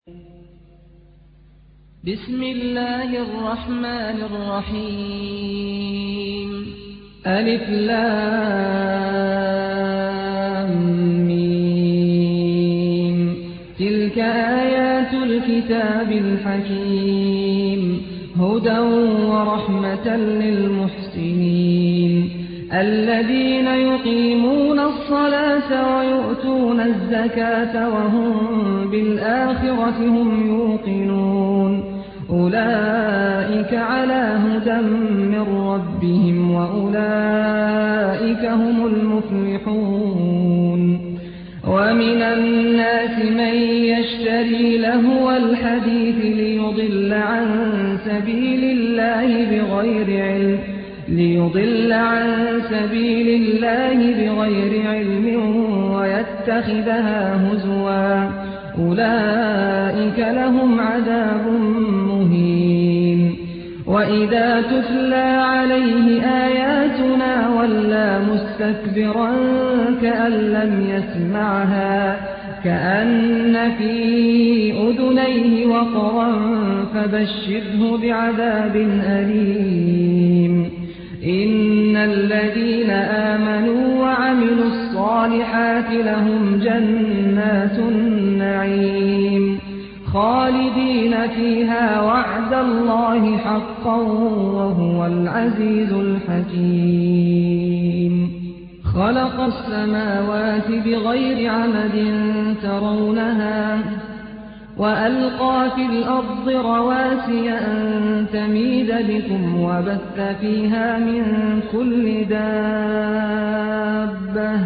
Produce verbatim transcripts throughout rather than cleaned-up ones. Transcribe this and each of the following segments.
بسم الله الرحمن الرحيم ألف لام ميم تلك آيات الكتاب الحكيم هدى ورحمة للمحسنين الذين يقيمون الصلاة ويؤتون الزكاة وهم بالآخرة هم يوقنون أولئك على هدى من ربهم وأولئك هم المفلحون ومن الناس من يشتري لهو الحديث ليضل عن سبيل الله بغير علم ليضل عن سبيل الله بغير علم ويتخذها هزوا أولئك لهم عذاب مهين وإذا تتلى عليه آياتنا ولى مستكبرا كأن لم يسمعها كأن في أذنيه وقرا فبشره بعذاب أليم إن الذين آمنوا وعملوا الصالحات لهم جنات النعيم خالدين فيها وعد الله حقا وهو العزيز الحكيم خلق السماوات بغير عمد ترونها وألقى في الأرض رواسي أن تميد بكم وبث فيها من كل دابة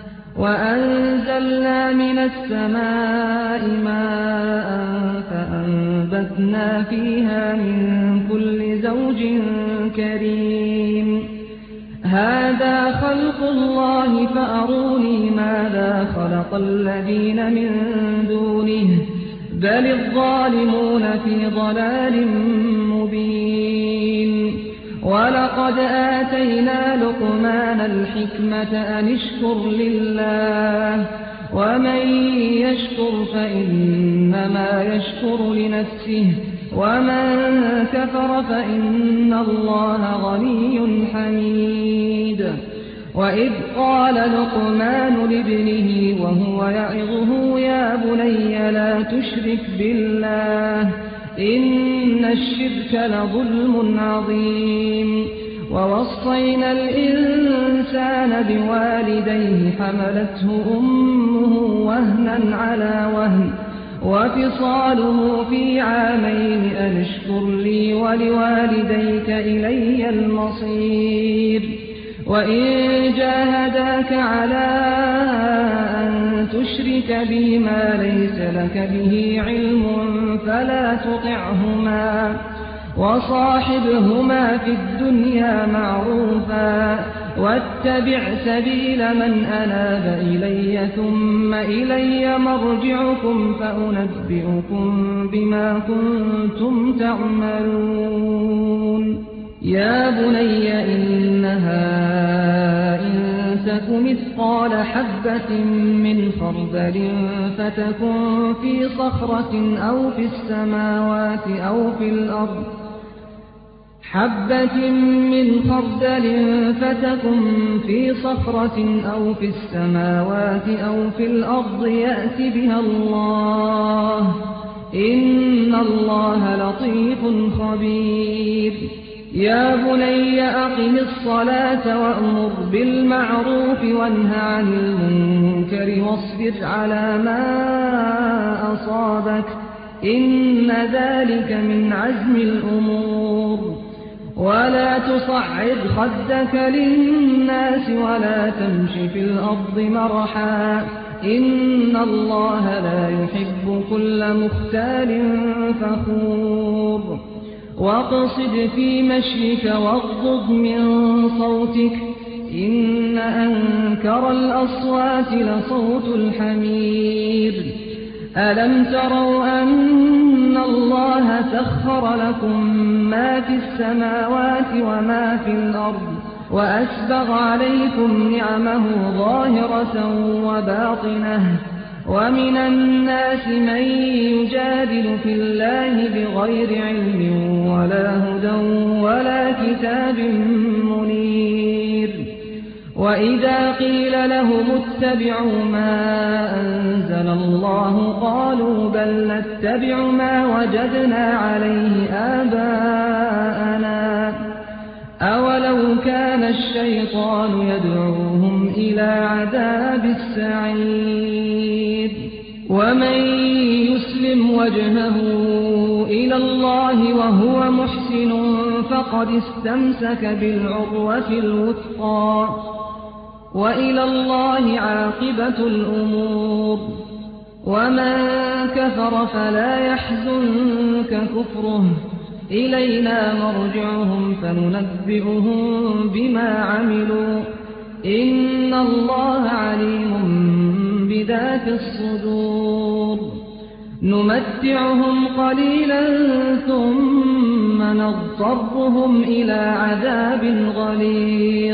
وأنزلنا من السماء ماء فأنبتنا فيها من كل زوج كريم هذا خلق الله فأروني ماذا خلق الذين من دونه بل الظالمون في ضلال مبين ولقد آتينا لقمان الحكمة أن اشكر لله ومن يشكر فإنما يشكر لنفسه ومن كفر فإن الله غني حميد وإذ قال لقمان لابنه وهو يعظه يا بني لا تشرك بالله إن الشرك لظلم عظيم ووصينا الإنسان بوالديه حملته أمه وهنا على وهن وفصاله في عامين أن اشكر لي ولوالديك إلي المصير وإن جاهداك على أن تشرك بي ما ليس لك به علم فلا تطعهما وصاحبهما في الدنيا معروفا واتبع سبيل من أناب إلي ثم إلي مرجعكم فأنبئكم بما كنتم تعملون يا بني إنها إن تك مثقال حبة من خردل فتكن في صخرة أو في السماوات أو في الأرض حبة من خردل فتكن في صخرة أو في السماوات أو في الأرض يأت بها الله إن الله لطيف خبير يا بني أقم الصلاة وأمر بالمعروف وانه عن المنكر واصبر على ما أصابك إن ذلك من عزم الأمور ولا تصعد خدك للناس ولا تمش في الأرض مرحا إن الله لا يحب كل مختال فخور واقصد في مشيك واغضض من صوتك إن أنكر الأصوات لصوت الحمير ألم تروا أن الله سخر لكم ما في السماوات وما في الأرض وأسبغ عليكم نعمه ظاهرة وباطنة ومن الناس من يجادل في الله بغير علم ولا هدى ولا كتاب منير وإذا قيل لهم اتبعوا ما أنزل الله قالوا بل نتبع ما وجدنا عليه آباءنا أولو كان الشيطان يدعوهم إلى عذاب السعير ومن يسلم وجهه إلى الله وهو محسن فقد استمسك بالعروة الوثقى وإلى الله عاقبة الأمور ومن كفر فلا يحزنك كفره إلينا مرجعهم فننبئهم بما عملوا إن الله عليم بذات الصدور نمتعهم قليلا ثم نضطرهم إلى عذاب غليظ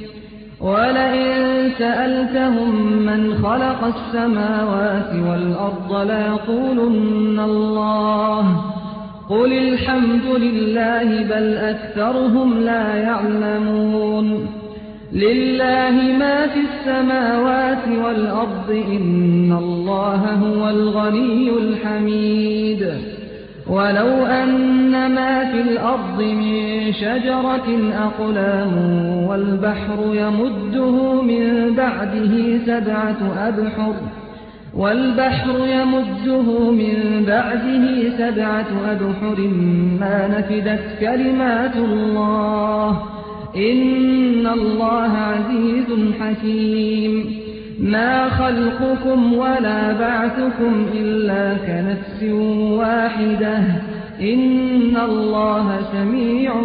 ولئن سألتهم من خلق السماوات والأرض ليقولن الله قل الحمد لله بل أكثرهم لا يعلمون لله ما في السماوات والأرض إن الله هو الغني الحميد ولو أن ما في الأرض من شجرة أقلام والبحر يمده من بعده سبعة أبحر والبحر يمده من بعده سبعة أبحر ما نفدت كلمات الله إن الله عزيز حكيم ما خلقكم ولا بعثكم إلا كنفس واحدة إن الله سميع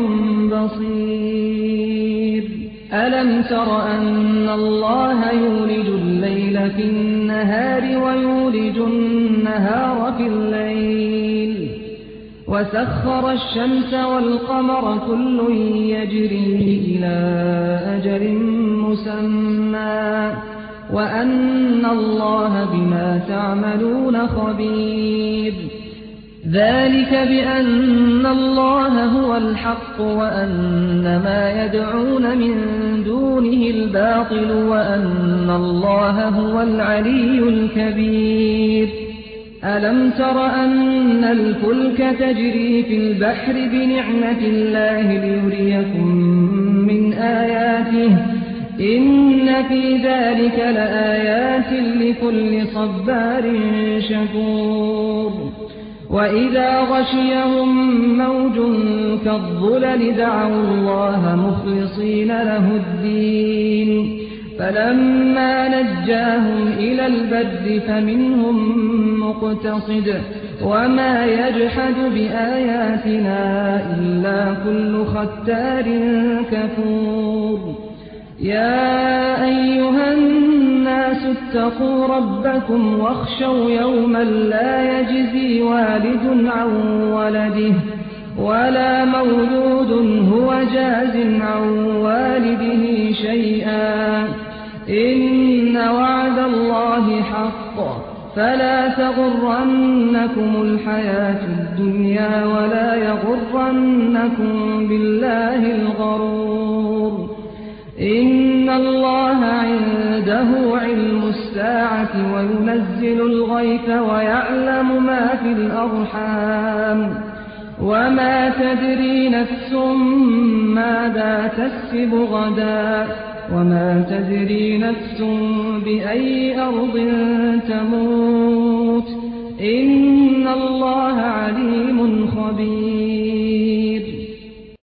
بصير ألم تر أن الله يولج الليل في النهار ويولج النهار في الليل وسخر الشمس والقمر كل يجري إلى أجل مسمى وأن الله بما تعملون خبير ذلك بأن الله هو الحق وأن ما يدعون من دونه الباطل وأن الله هو العلي الكبير ألم تر أن الفلك تجري في البحر بنعمة الله ليريكم من آياته إن في ذلك لآيات لكل صبار شكور وإذا غشيهم موج كالظلل دعوا الله مخلصين له الدين فلما نجاهم إلى البر فمنهم مقتصد وما يجحد بآياتنا إلا كل ختار كفور يا أيها الناس اتقوا ربكم واخشوا يوما لا يجزي والد عن ولده ولا مولود هو جاز عن والده شيئا إن وعد الله حق فلا تغرنكم الحياة الدنيا ولا يغرنكم بالله الغرور إن الله عنده علم الساعة وينزل الغيث ويعلم ما في الأرحام وما تدري نفس ماذا تكسب غدا وما تدري نفس بأي أرض تموت إن الله عليم خبير